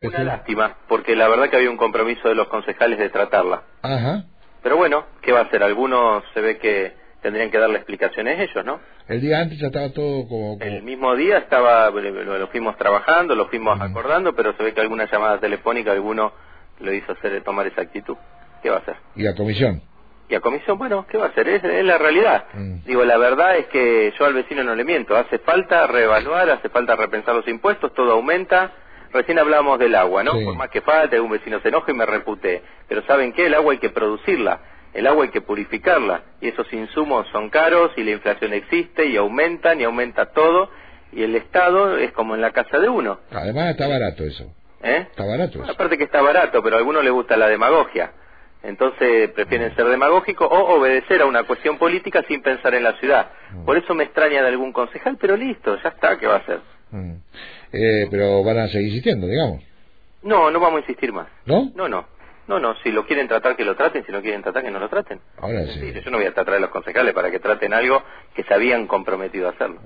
Una lástima, porque la verdad que había un compromiso de los concejales de tratarla. Ajá. Pero bueno, ¿qué va a hacer? Algunos se ve que tendrían que darle explicaciones ellos, ¿no? El día antes ya estaba todo como... El mismo día lo fuimos trabajando, lo fuimos acordando, pero se ve que alguna llamada telefónica alguno lo hizo tomar esa actitud. ¿Qué va a hacer? ¿Y la comisión? Y a comisión, bueno, ¿qué va a hacer? Es la realidad. Digo, la verdad es que yo al vecino no le miento. Hace falta reevaluar, hace falta repensar los impuestos, todo aumenta. Recién hablábamos del agua, ¿no? Sí. Por más que falte, un vecino se enoja y me repute. Pero ¿saben qué? El agua hay que producirla, el agua hay que purificarla. Y esos insumos son caros y la inflación existe y aumenta todo. Y el Estado es como en la casa de uno. Además está barato eso. Está barato eso. Aparte que está barato, pero a algunos les gusta la demagogia. Entonces prefieren ser demagógicos o obedecer a una cuestión política sin pensar en la ciudad. Por eso me extraña de algún concejal, pero listo, ya está, ¿qué va a hacer? Pero van a seguir insistiendo, digamos. No vamos a insistir más. ¿No? No, si lo quieren tratar, que lo traten, si no quieren tratar, que no lo traten. Ahora sí. Yo no voy a tratar a los concejales para que traten algo que se habían comprometido a hacerlo.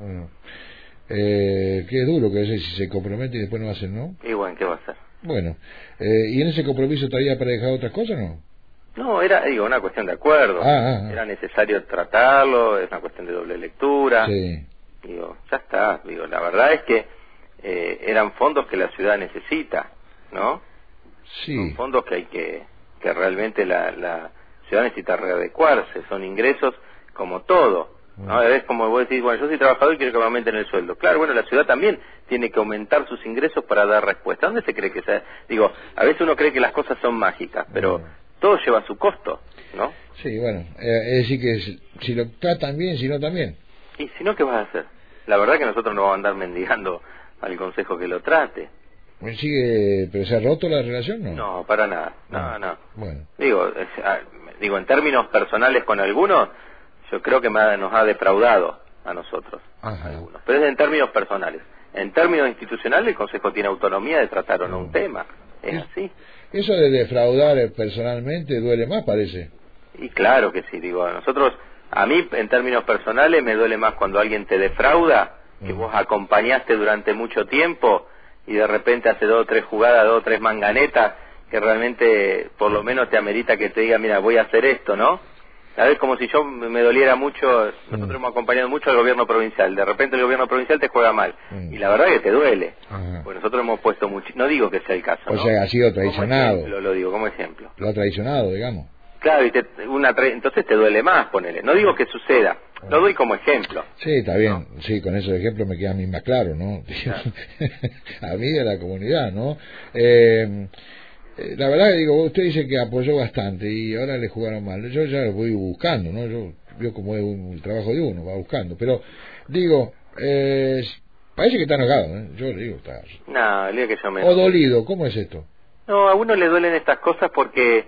Qué duro que es si se comprometen y después no hacen, ¿no? Y bueno, ¿qué va a hacer? Bueno, ¿y en ese compromiso estaría para dejar otras cosas, no? No, era, una cuestión de acuerdo. Era necesario tratarlo, es una cuestión de doble lectura. Sí. Ya está. La verdad es que eran fondos que la ciudad necesita, ¿no? Sí. Son fondos que realmente la ciudad necesita readecuarse. Son ingresos como todo, ¿no? Es como vos decís, bueno, yo soy trabajador y quiero que me aumenten el sueldo. Claro, bueno, la ciudad también tiene que aumentar sus ingresos para dar respuesta. ¿Dónde se cree que sea? A veces uno cree que las cosas son mágicas, pero todo lleva su costo, ¿no? Sí, bueno, es decir que si lo tratan bien, si no también. Y si no, ¿qué vas a hacer? La verdad que nosotros no vamos a andar mendigando al consejo que lo trate. ¿Pero se ha roto la relación, no? No, para nada, no. Bueno. Digo, en términos personales con algunos, yo creo que nos ha defraudado a nosotros, algunos. Pero es en términos personales. En términos institucionales, el consejo tiene autonomía de tratar o no un tema. Es así. Eso de defraudar personalmente duele más, parece. Y claro que sí, a mí en términos personales me duele más cuando alguien te defrauda, que vos acompañaste durante mucho tiempo y de repente hace 2 o 3 jugadas, 2 o 3 manganetas, que realmente por lo menos te amerita que te diga, mira, voy a hacer esto, ¿no? A ver, como si yo me doliera mucho, nosotros hemos acompañado mucho al gobierno provincial, de repente el gobierno provincial te juega mal, y la verdad que te duele, pues nosotros hemos puesto mucho, no digo que sea el caso, o sea, ha sido traicionado. Como ejemplo, lo digo como ejemplo. Lo ha traicionado, digamos. Claro, entonces te duele más, ponele, no digo que suceda, lo doy como ejemplo. Sí, está bien, sí, con esos ejemplos me queda a mí más claro, ¿no? A mí y a la comunidad, ¿no? La verdad que usted dice que apoyó bastante y ahora le jugaron mal. Yo ya lo voy buscando, ¿no? Yo como es un trabajo de uno, va buscando. Pero, parece que está enojado, ¿eh? Yo le digo, está... No, le digo que yo me... O dolido, ¿cómo es esto? No, a uno le duelen estas cosas porque,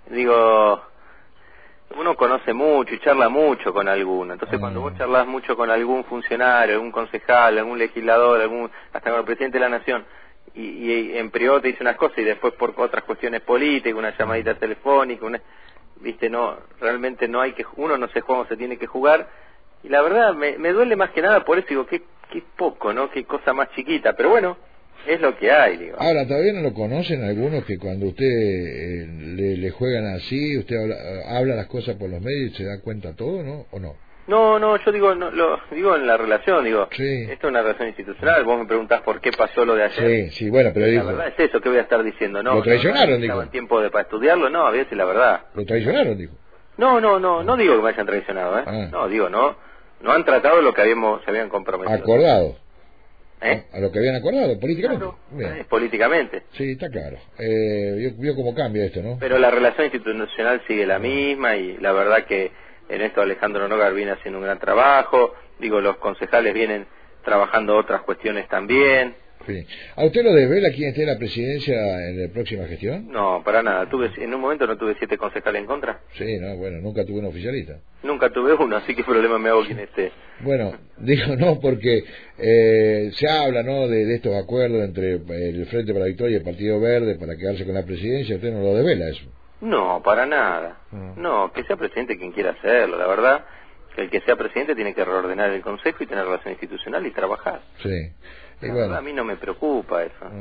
uno conoce mucho y charla mucho con alguno. Entonces, cuando vos charlas mucho con algún funcionario, algún concejal, algún legislador, hasta con el presidente de la Nación, y en privado te dice unas cosas y después por otras cuestiones políticas, una llamadita telefónica, realmente no hay que, uno no se juega como se tiene que jugar, y la verdad me duele más que nada por eso, qué poco, ¿no? Qué cosa más chiquita, pero bueno, es lo que hay, Ahora, ¿todavía no lo conocen algunos que cuando usted le juegan así, usted habla las cosas por los medios y se da cuenta todo, ¿no? ¿O no? No, yo digo, lo digo en la relación, sí. Esto es una relación institucional, vos me preguntás por qué pasó lo de ayer. Sí, bueno, pero la verdad es eso, ¿qué voy a estar diciendo? No, lo traicionaron, dijo. ¿Estaban tiempo para estudiarlo? No, a veces la verdad. Lo traicionaron, dijo. No digo que me hayan traicionado, No, digo, no han tratado lo que se habían comprometido. Acordado. A lo que habían acordado, políticamente. Claro, políticamente. Sí, está claro. Vio cómo cambia esto, ¿no? Pero la relación institucional sigue la misma y la verdad que en esto Alejandro Nogar viene haciendo un gran trabajo, los concejales vienen trabajando otras cuestiones también. Sí. ¿A usted lo desvela quién esté en la presidencia en la próxima gestión? No, para nada. En un momento no tuve 7 concejales en contra. Sí, bueno, nunca tuve un oficialista. Nunca tuve uno, así que problema me hago quien esté. Bueno, no, porque se habla, ¿no?, de estos acuerdos entre el Frente para la Victoria y el Partido Verde para quedarse con la presidencia. ¿Usted no lo desvela eso? No, para nada. No, que sea presidente quien quiera hacerlo. La verdad, que el que sea presidente tiene que reordenar el Consejo y tener relación institucional y trabajar. Sí. La verdad, a mí no me preocupa eso.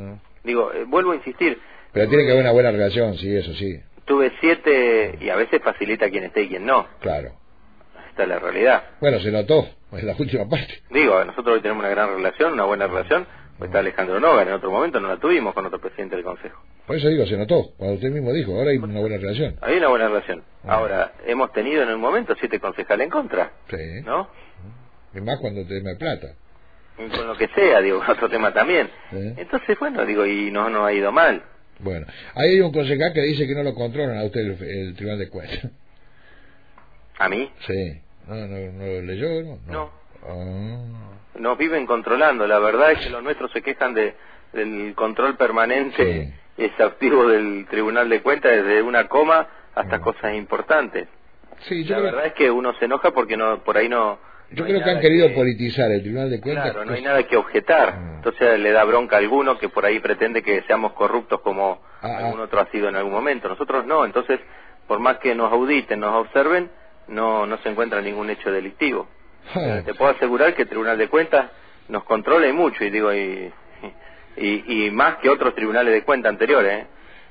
Digo, vuelvo a insistir. Pero tiene que haber una buena relación, sí, eso sí. Tuve 7 y a veces facilita quien esté y quien no. Claro. Esta es la realidad. Bueno, se notó en la última parte. Digo, nosotros hoy tenemos una gran relación, una buena relación. Pues está Alejandro Nogar, en otro momento no la tuvimos con otro presidente del Consejo. Por eso digo, se notó, cuando usted mismo dijo, ahora hay una buena relación. Hay una buena relación. Ahora, hemos tenido en un momento 7 concejales en contra. Sí. ¿No? Y más cuando te me plata. Y con lo que sea, digo, otro tema también. Sí. Entonces, bueno, digo, y no nos ha ido mal. Bueno, ahí hay un concejal que dice que no lo controlan a usted el Tribunal de Cuentas. ¿A mí? Sí. ¿No lo leyó? No. Nos viven controlando. La verdad es que los nuestros se quejan del control permanente y exhaustivo del Tribunal de Cuentas, desde una coma hasta cosas importantes. Sí, la verdad es que uno se enoja porque por ahí no... Yo creo que han querido politizar el Tribunal de Cuentas. Claro, no hay nada que objetar. Entonces le da bronca a alguno que por ahí pretende que seamos corruptos como algún otro ha sido en algún momento. Nosotros no. Entonces, por más que nos auditen, nos observen, no se encuentra ningún hecho delictivo. Te puedo asegurar que el Tribunal de Cuentas nos controla y mucho, y digo, y más que otros tribunales de cuentas anteriores.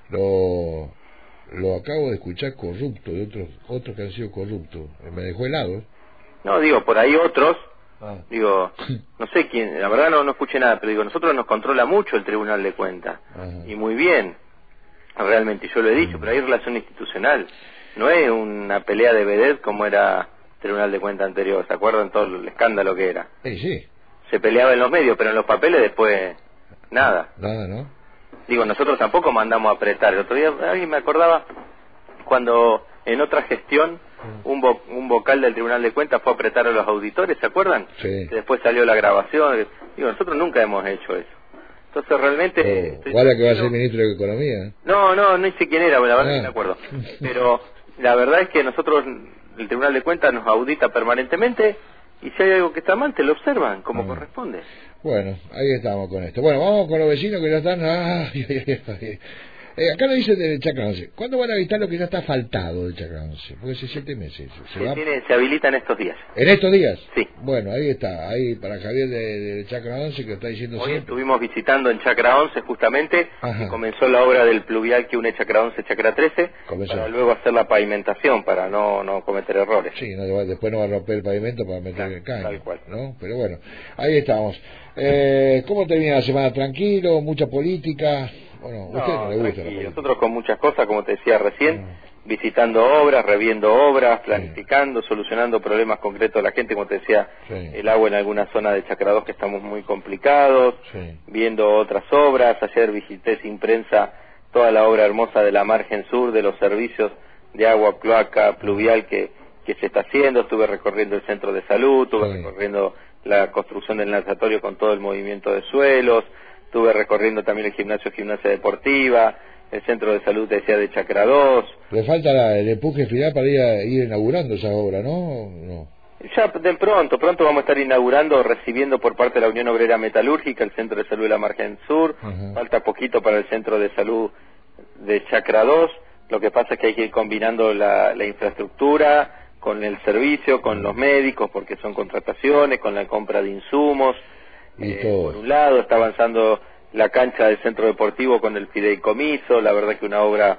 Lo acabo de escuchar corrupto, de otros que han sido corruptos. Me dejó helado. No, digo, por ahí otros, digo, no sé quién, la verdad no escuché nada, pero digo, nosotros nos controla mucho el Tribunal de Cuentas, y muy bien, realmente, yo lo he dicho, pero hay relación institucional, no es una pelea de vedette como era Tribunal de Cuentas anterior, ¿se acuerdan todo el escándalo que era? Sí. Se peleaba en los medios, pero en los papeles después, nada. Nada, ¿no? Digo, nosotros tampoco mandamos a apretar. El otro día alguien me acordaba cuando en otra gestión un vocal del Tribunal de Cuentas fue a apretar a los auditores, ¿se acuerdan? Sí. Que después salió la grabación. Digo, nosotros nunca hemos hecho eso. Entonces realmente... ¿Cuál que va a ser ministro de Economía? No sé quién era, la verdad no me acuerdo. Pero la verdad es que nosotros, el Tribunal de Cuentas nos audita permanentemente y si hay algo que está mal te lo observan como corresponde. Bueno, ahí estamos con esto. Bueno, vamos con los vecinos que ya están... acá lo dicen del Chacra 11. ¿Cuándo van a habilitar lo que ya está faltado del Chacra 11? Porque hace 7 meses. Se habilita en estos días. ¿En estos días? Sí. Bueno, ahí está. Ahí para Javier de Chacra 11 que está diciendo hoy siempre. Estuvimos visitando en Chacra 11 justamente. Y comenzó la obra del pluvial que une Chacra 11 y Chacra 13. Para luego hacer la pavimentación para no cometer errores. Sí, después no va a romper el pavimento para meter el caño. Tal cual. ¿No? Pero bueno, ahí estamos. ¿Cómo termina la semana? ¿Tranquilo? ¿Mucha política? Bueno, a usted no le gusta. Nosotros con muchas cosas, como te decía recién, visitando obras, reviendo obras, planificando, solucionando problemas concretos de la gente, como te decía, el agua en alguna zona de Chacra 2 que estamos muy complicados, viendo otras obras. Ayer visité sin prensa toda la obra hermosa de la margen sur, de los servicios de agua, cloaca, pluvial que se está haciendo. Estuve recorriendo el centro de salud, estuve recorriendo la construcción del lanzatorio con todo el movimiento de suelos. Estuve recorriendo también el gimnasia deportiva, el centro de salud, te decía, de Chacra 2. Le falta el empuje final para ir inaugurando esa obra, ¿no? Ya de pronto vamos a estar inaugurando, recibiendo por parte de la Unión Obrera Metalúrgica el centro de salud de la Margen Sur. Falta poquito para el centro de salud de Chacra 2. Lo que pasa es que hay que ir combinando la infraestructura con el servicio, con los médicos, porque son contrataciones, con la compra de insumos. Por un lado está avanzando la cancha del centro deportivo con el fideicomiso, la verdad que una obra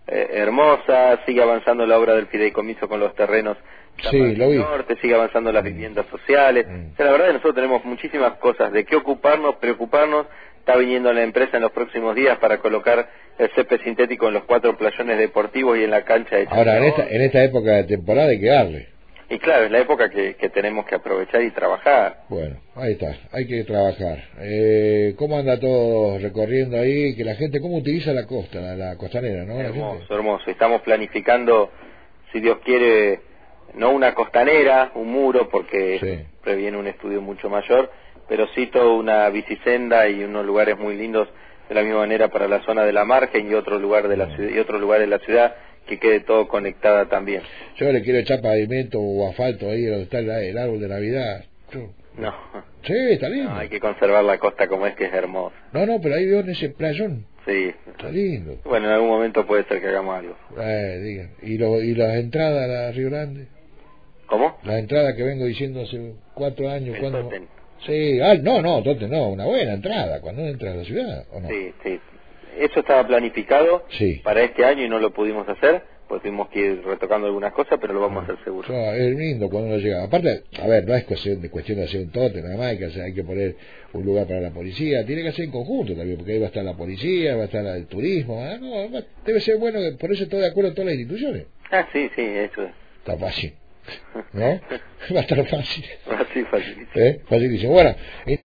hermosa. Sigue avanzando la obra del fideicomiso con los terrenos del norte, sigue avanzando las viviendas sociales. O sea, la verdad que nosotros tenemos muchísimas cosas de qué ocuparnos, preocuparnos. Está viniendo la empresa en los próximos días para colocar el césped sintético en los 4 playones deportivos y en la cancha de Chacra. Ahora, en esta época de temporada hay que darle. Y claro, es la época que tenemos que aprovechar y trabajar. Bueno, ahí está, hay que trabajar. ¿Cómo anda todo recorriendo ahí? Que la gente, ¿cómo utiliza la costa, la costanera, no? Hermoso. Estamos planificando, si Dios quiere, no una costanera, un muro, porque previene un estudio mucho mayor, pero sí toda una bicisenda y unos lugares muy lindos, de la misma manera para la zona de la margen y otro lugar de la ciudad, y otro lugar de la ciudad, que quede todo conectada también. Yo le quiero echar pavimento o asfalto ahí donde está el árbol de Navidad. No. Sí, está lindo. No, hay que conservar la costa como es, que es hermosa. No, pero ahí veo en ese playón. Sí. Está lindo. Bueno, en algún momento puede ser que hagamos algo. Digan. ¿Y las entradas a la Río Grande? ¿Cómo? Las entradas que vengo diciendo hace 4 años. El Sí, no, entonces no, una buena entrada, cuando uno entra a la ciudad, ¿o no? Sí, sí. Eso estaba planificado Sí. para este año y no lo pudimos hacer, pues tuvimos que ir retocando algunas cosas, pero lo vamos a hacer seguro. Es lindo cuando uno llega. Aparte, a ver, no es cuestión de hacer un tote, nada más, hay que poner un lugar para la policía, tiene que ser en conjunto también, porque ahí va a estar la policía, va a estar el turismo, debe ser bueno, por eso estoy de acuerdo en todas las instituciones. Ah, sí, sí, eso es. Está fácil, ¿no? Va a estar fácil. Así, fácil. Facilísimo. Bueno.